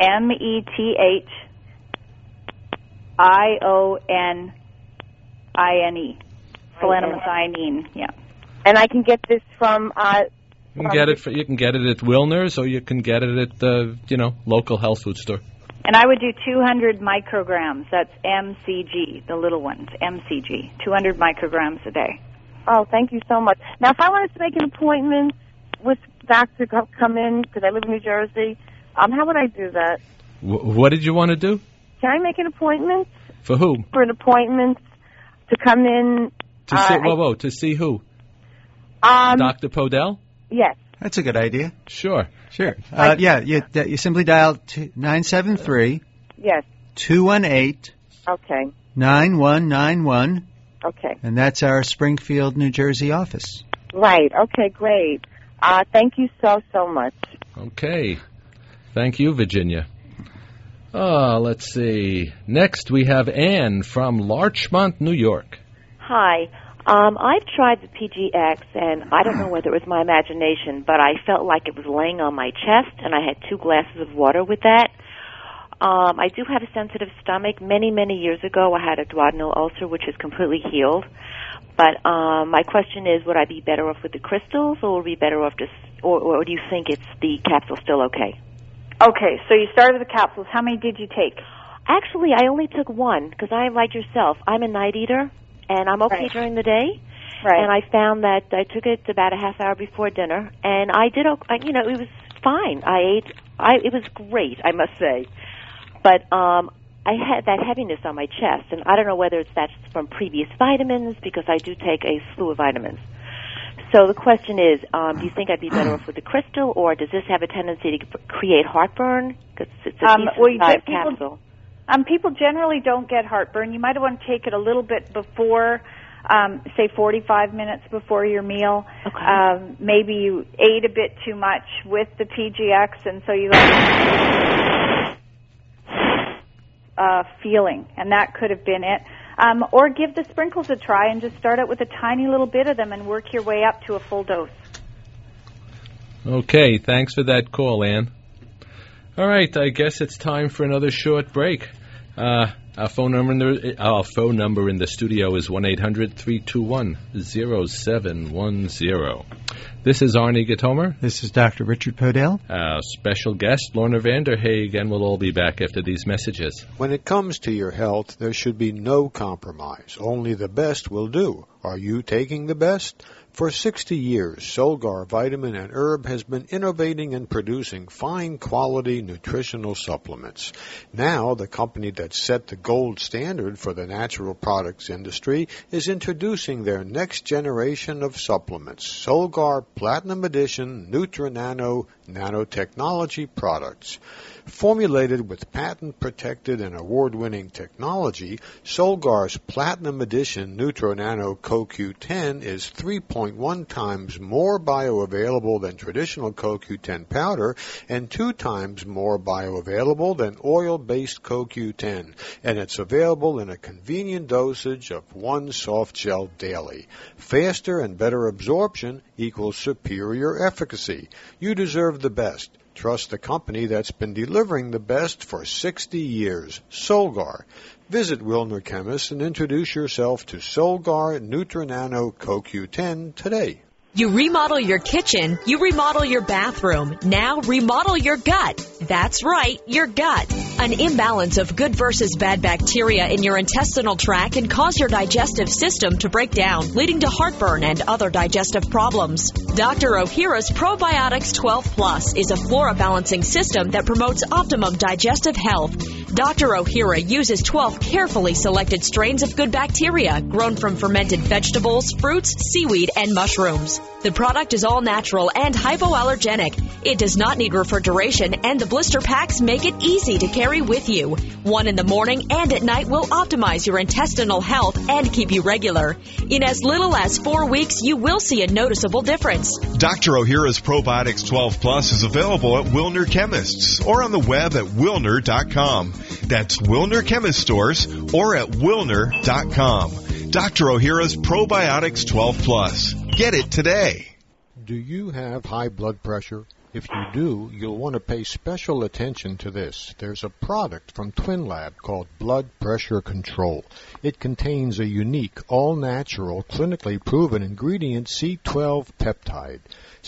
M-E-T-H-I-O-N-I-N-E. Selenomethionine, yeah. And I can get this from... You can get it at Wilner's, or you can get it at the local health food store. And I would do 200 micrograms. That's MCG, the little ones, MCG, 200 micrograms a day. Oh, thank you so much. Now, if I wanted to make an appointment with doctor to come in, because I live in New Jersey, how would I do that? What did you want to do? Can I make an appointment? For who? For an appointment to come in. To see, to see who? Dr. Podell? Yes. That's a good idea. Sure. You simply dial 973. Yes. 218. Okay. 9191. Okay. And that's our Springfield, New Jersey office. Right. Okay, great. Thank you so much. Okay. Thank you, Virginia. Let's see. Next, we have Ann from Larchmont, New York. Hi. I've tried the PGX, and I don't know whether it was my imagination, but I felt like it was laying on my chest, and I had 2 glasses of water with that. I do have a sensitive stomach. Many, many years ago, I had a duodenal ulcer, which is completely healed. But my question is, would I be better off with the crystals, or would I be better off just, or do you think it's the capsule still okay? Okay, so you started with the capsules. How many did you take? Actually, I only took one because I'm like yourself. I'm a night eater, and I'm okay during the day. Right. And I found that I took it about a half hour before dinner, and I did. You know, it was fine. It was great, I must say. But I had that heaviness on my chest, and I don't know whether that's from previous vitamins, because I do take a slew of vitamins. So the question is, do you think I'd be better off with the crystal, or does this have a tendency to create heartburn? Because it's a decent-sized capsule. People generally don't get heartburn. You might want to take it a little bit before, say 45 minutes before your meal. Okay. Maybe you ate a bit too much with the PGX, and so you got feeling, and that could have been it. Or give the sprinkles a try and just start out with a tiny little bit of them and work your way up to a full dose. Okay, thanks for that call, Ann. All right, I guess it's time for another short break. Our phone number in the studio is 1-800-321-0710. This is Arnie Gatomer. This is Dr. Richard Podell. Our special guest, Lorna Vanderhaeg, and we'll all be back after these messages. When it comes to your health, there should be no compromise. Only the best will do. Are you taking the best? For 60 years, Solgar Vitamin and Herb has been innovating and producing fine-quality nutritional supplements. Now, the company that set the gold standard for the natural products industry is introducing their next generation of supplements, Solgar Platinum Edition Nutri-Nano nanotechnology products. Formulated with patent-protected and award-winning technology, Solgar's Platinum Edition Nutri-Nano CoQ10 is 3.1 times more bioavailable than traditional CoQ10 powder and 2 times more bioavailable than oil-based CoQ10, and it's available in a convenient dosage of 1 soft gel daily. Faster and better absorption equals superior efficacy. You deserve the best. Trust the company that's been delivering the best for 60 years, Solgar. Visit Wilner Chemist and introduce yourself to Solgar Nutri-Nano CoQ10 today. You remodel your kitchen, you remodel your bathroom. Now remodel your gut. That's right, your gut. An imbalance of good versus bad bacteria in your intestinal tract can cause your digestive system to break down, leading to heartburn and other digestive problems. Dr. Ohhira's Probiotics 12 Plus is a flora balancing system that promotes optimum digestive health. Dr. Ohhira uses 12 carefully selected strains of good bacteria grown from fermented vegetables, fruits, seaweed, and mushrooms. The product is all natural and hypoallergenic. It does not need refrigeration, and the blister packs make it easy to carry with you. One in the morning and at night will optimize your intestinal health and keep you regular. In as little as 4 weeks, you will see a noticeable difference. Dr. Ohhira's Probiotics 12 Plus is available at Wilner Chemists or on the web at Wilner.com. That's Wilner Chemist Stores or at Wilner.com. Dr. Ohhira's Probiotics 12 Plus. Get it today. Do you have high blood pressure? If you do, you'll want to pay special attention to this. There's a product from TwinLab called Blood Pressure Control. It contains a unique, all-natural, clinically proven ingredient, C12 peptide.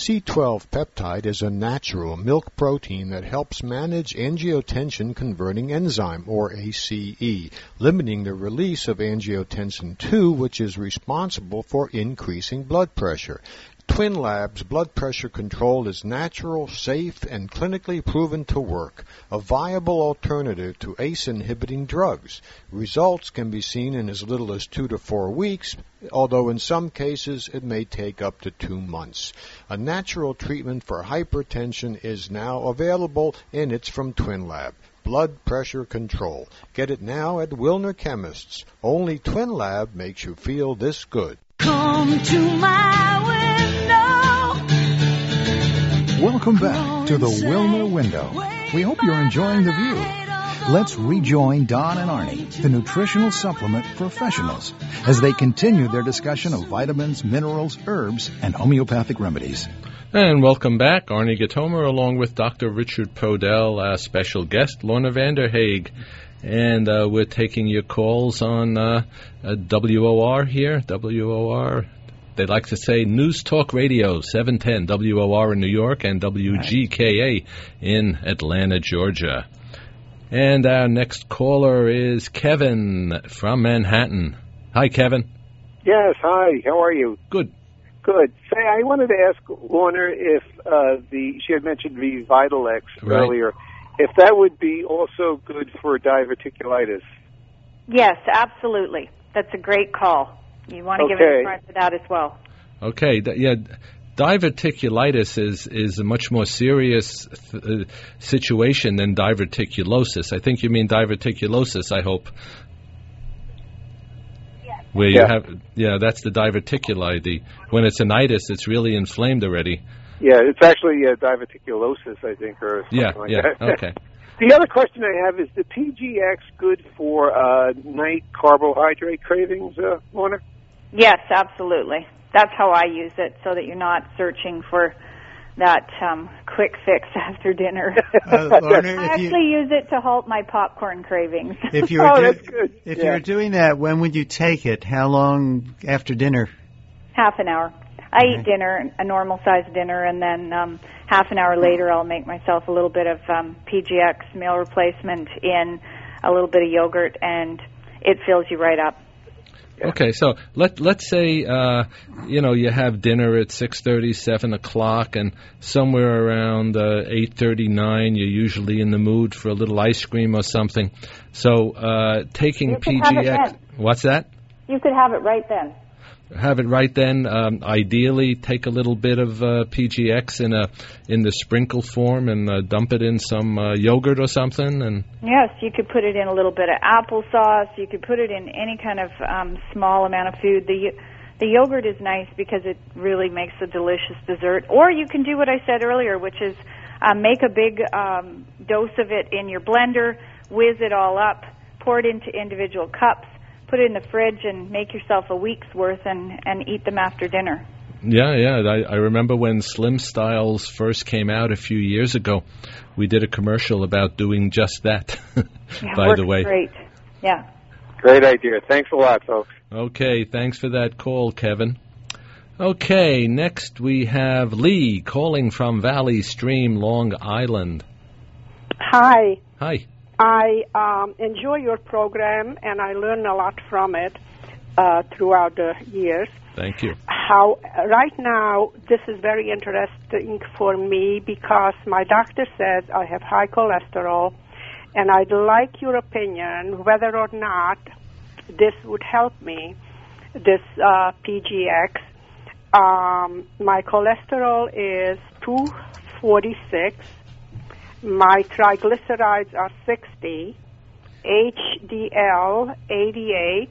C12 peptide is a natural milk protein that helps manage angiotensin-converting enzyme, or ACE, limiting the release of angiotensin II, which is responsible for increasing blood pressure. TwinLab's Blood Pressure Control is natural, safe, and clinically proven to work, a viable alternative to ACE-inhibiting drugs. Results can be seen in as little as 2 to 4 weeks, although in some cases it may take up to 2 months. A natural treatment for hypertension is now available, and it's from TwinLab. Blood Pressure Control. Get it now at Wilner Chemists. Only TwinLab makes you feel this good. Come to my window. Welcome back to the Wilner Window. We hope you're enjoying the view. Let's rejoin Don and Arnie, the nutritional supplement professionals, as they continue their discussion of vitamins, minerals, herbs, and homeopathic remedies. And welcome back, Arnie Gatomer, along with Dr. Richard Podell, our special guest, Lorna Vanderhaeg. And we're taking your calls on WOR here. WOR, they like to say News Talk Radio, 710 WOR in New York and WGKA in Atlanta, Georgia. And our next caller is Kevin from Manhattan. Hi, Kevin. Yes, hi. How are you? Good. Good. Say, I wanted to ask Lorna if she had mentioned the Vitalex earlier, if that would be also good for diverticulitis. Yes, absolutely. That's a great call. You want to give it a try for that as well. Okay. Diverticulitis is a much more serious situation than diverticulosis. I think you mean diverticulosis, I hope. Where you have, that's the diverticuli. When it's an itis, it's really inflamed already. Yeah, it's actually diverticulosis, I think, or something like that. Okay. The other question I have is the PGX good for night carbohydrate cravings, Lorna? Yes, absolutely. That's how I use it, so that you're not searching for that quick fix after dinner. Lorna, I actually use it to halt my popcorn cravings. If you were if you were doing that, when would you take it? How long after dinner? Half an hour. I eat dinner, a normal-sized dinner, and then half an hour later I'll make myself a little bit of PGX meal replacement in a little bit of yogurt, and it fills you right up. Okay, so let's say you have dinner at 6:30, 7 o'clock, and somewhere around 8:30, 9, you're usually in the mood for a little ice cream or something. So taking PGX, what's that? You could have it right then. Have it right then. Ideally, take a little bit of PGX in the sprinkle form and dump it in some yogurt or something. And yes, you could put it in a little bit of applesauce. You could put it in any kind of small amount of food. The yogurt is nice because it really makes a delicious dessert. Or you can do what I said earlier, which is make a big dose of it in your blender, whiz it all up, pour it into individual cups, put it in the fridge, and make yourself a week's worth and eat them after dinner. Yeah. I remember when Slim Styles first came out a few years ago, we did a commercial about doing just that, by the way. Great. Yeah. Great idea. Thanks a lot, folks. Okay, thanks for that call, Kevin. Okay, next we have Lee calling from Valley Stream, Long Island. Hi. Hi. I enjoy your program, and I learn a lot from it throughout the years. Thank you. Right now, this is very interesting for me because my doctor says I have high cholesterol, and I'd like your opinion whether or not this would help me, this PGX. My cholesterol is 246. My triglycerides are 60, HDL 88,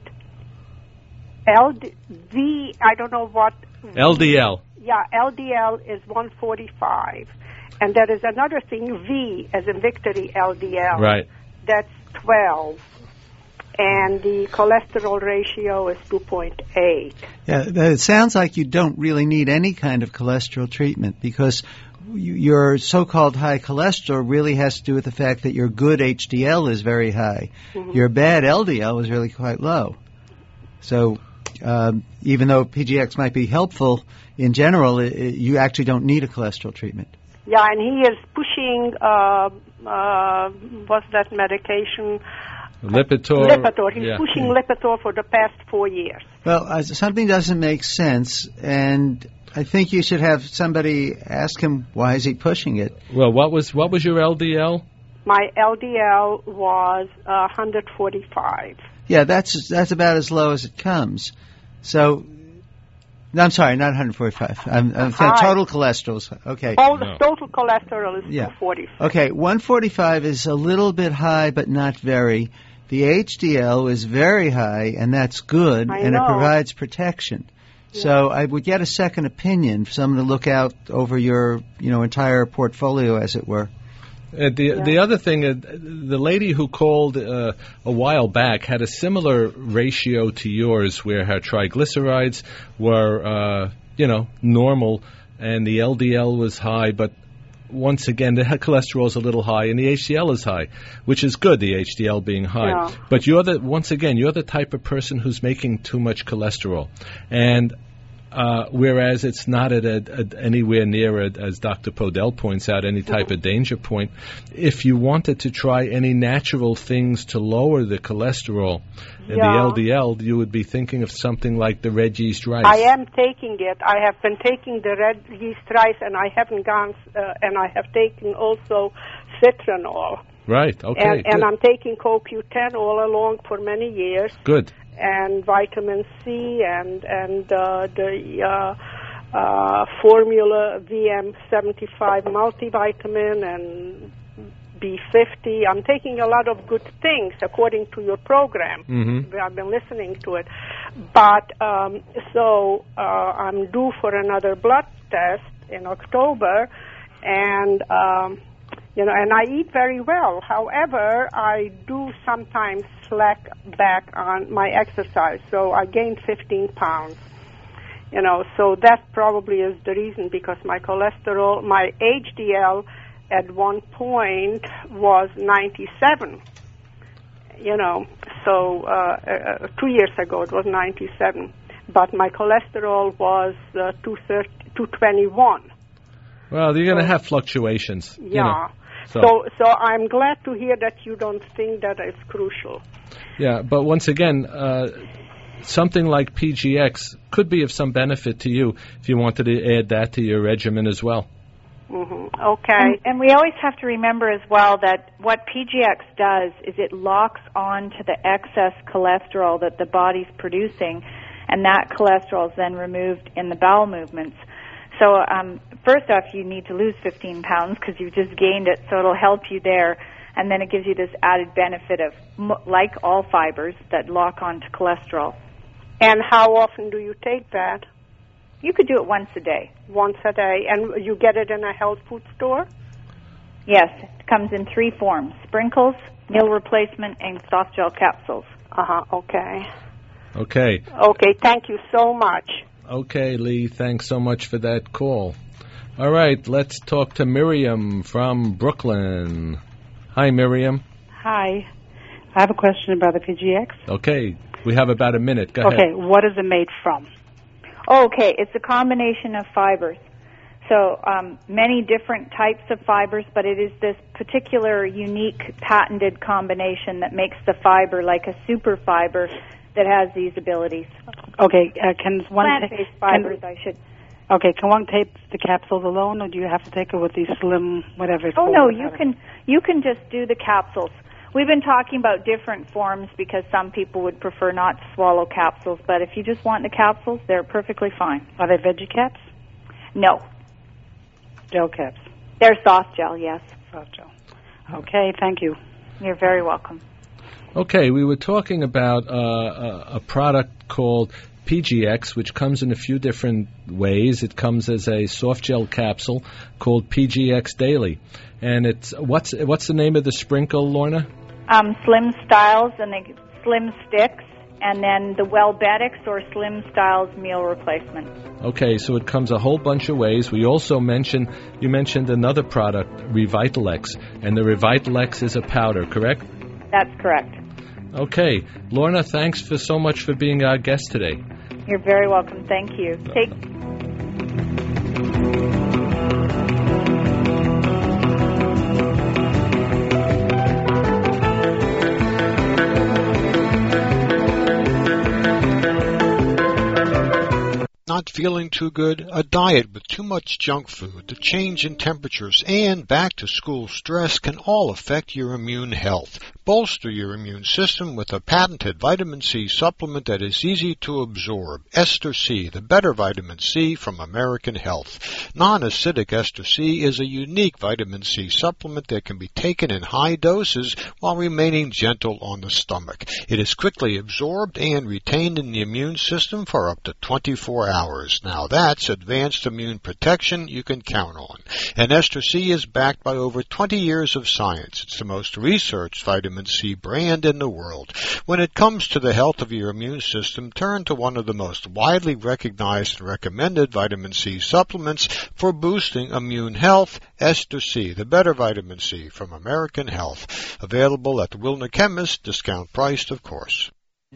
I don't know what. LDL. Yeah, LDL is 145. And there is another thing, V, as in victory, LDL. Right. That's 12. And the cholesterol ratio is 2.8. Yeah, it sounds like you don't really need any kind of cholesterol treatment because your so-called high cholesterol really has to do with the fact that your good HDL is very high. Mm-hmm. Your bad LDL is really quite low. So even though PGX might be helpful in general, you actually don't need a cholesterol treatment. Yeah, and he is pushing, what's that medication? Lipitor. Lipitor. He's pushing Lipitor for the past 4 years. Well, something doesn't make sense, and I think you should have somebody ask him why is he pushing it. Well, what was your LDL? My LDL was 145. Yeah, that's about as low as it comes. So, no, I'm sorry, not 145. I'm total cholesterol. Okay. Total cholesterol is 245. Okay, 145 is a little bit high, but not very. The HDL is very high, and that's good, and it provides protection. Yeah. So I would get a second opinion, someone to look out over your, entire portfolio, as it were. The other thing, the lady who called a while back had a similar ratio to yours, where her triglycerides were, normal, and the LDL was high, but once again, the cholesterol is a little high and the HDL is high, which is good, the HDL being high. Yeah. But you're the type of person who's making too much cholesterol. And whereas it's not at anywhere near, as Dr. Podell points out, any type of danger point, if you wanted to try any natural things to lower the cholesterol and the LDL, you would be thinking of something like the red yeast rice. I am taking it. I have been taking the red yeast rice, and I haven't gone, and I have taken also citronol. Right, okay. And I'm taking CoQ10 all along for many years. Good. And vitamin C and the Formula VM75 multivitamin and B50. I'm taking a lot of good things according to your program. Mm-hmm. I've been listening to it. But so I'm due for another blood test in October, and and I eat very well. However, I do sometimes slack back on my exercise, so I gained 15 pounds. So that probably is the reason, because my cholesterol, my HDL at one point was 97. So 2 years ago it was 97, but my cholesterol was 221. Well, you're going to have fluctuations. Yeah. So I'm glad to hear that you don't think that is crucial. Yeah, but once again, something like PGX could be of some benefit to you if you wanted to add that to your regimen as well. Mm-hmm. Okay. And we always have to remember as well that what PGX does is it locks on to the excess cholesterol that the body's producing, and that cholesterol is then removed in the bowel movements. So first off, you need to lose 15 pounds because you just gained it, so it'll help you there. And then it gives you this added benefit of, like all fibers, that lock on to cholesterol. And how often do you take that? You could do it once a day. Once a day. And you get it in a health food store? Yes. It comes in 3 forms: sprinkles, meal replacement, and soft gel capsules. Okay. Okay. Okay, thank you so much. Okay, Lee, thanks so much for that call. All right, let's talk to Miriam from Brooklyn. Hi, Miriam. Hi. I have a question about the PGX. Okay, we have about a minute. Go ahead. Okay, what is it made from? Okay, it's a combination of fibers. So many different types of fibers, but it is this particular unique patented combination that makes the fiber like a super fiber that has these abilities. Okay, can one plant-based fibers, I should. Okay, can one take the capsules alone, or do you have to take it with these slim whatever? Oh no, you can just do the capsules. We've been talking about different forms because some people would prefer not to swallow capsules, but if you just want the capsules, they're perfectly fine. Are they veggie caps? No. Gel caps? They're soft gel, yes. Soft gel. Okay, thank you. You're very welcome. Okay, we were talking about a product called PGX, which comes in a few different ways. It comes as a soft gel capsule called PGX Daily. And it's what's the name of the sprinkle, Lorna? Slim Styles and the Slim Sticks, and then the Wellbetics or Slim Styles meal replacement. Okay, so it comes a whole bunch of ways. We also you mentioned another product, Revitalex, and the Revitalex is a powder, correct? That's correct. Okay, Lorna, thanks so much for being our guest today. You're very welcome. Thank you. Not feeling too good, a diet with too much junk food, the change in temperatures, and back-to-school stress can all affect your immune health. Bolster your immune system with a patented vitamin C supplement that is easy to absorb. Ester C, the better vitamin C from American Health. Non-acidic Ester C is a unique vitamin C supplement that can be taken in high doses while remaining gentle on the stomach. It is quickly absorbed and retained in the immune system for up to 24 hours. Now that's advanced immune protection you can count on. And Ester C is backed by over 20 years of science. It's the most researched vitamin vitamin C brand in the world. When it comes to the health of your immune system, turn to one of the most widely recognized and recommended vitamin C supplements for boosting immune health, Ester C, the better vitamin C from American Health. Available at the Wilner Chemist, discount priced, of course.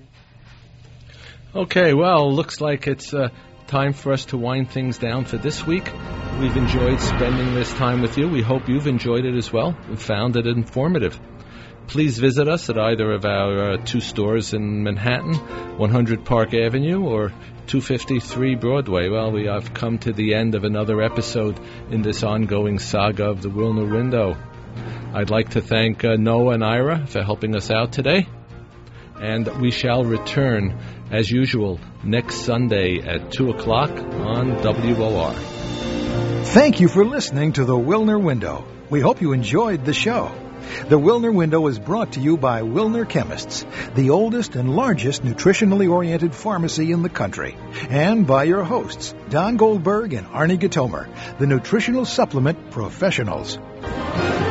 Okay, well, looks like it's time for us to wind things down for this week. We've enjoyed spending this time with you. We hope you've enjoyed it as well and found it informative. Please visit us at either of our 2 stores in Manhattan, 100 Park Avenue or 253 Broadway. Well, we have come to the end of another episode in this ongoing saga of the Wilner Window. I'd like to thank Noah and Ira for helping us out today. And we shall return, as usual, next Sunday at 2 o'clock on WOR. Thank you for listening to the Wilner Window. We hope you enjoyed the show. The Wilner Window is brought to you by Wilner Chemists, the oldest and largest nutritionally oriented pharmacy in the country, and by your hosts, Don Goldberg and Arnie Gitomer, the nutritional supplement professionals.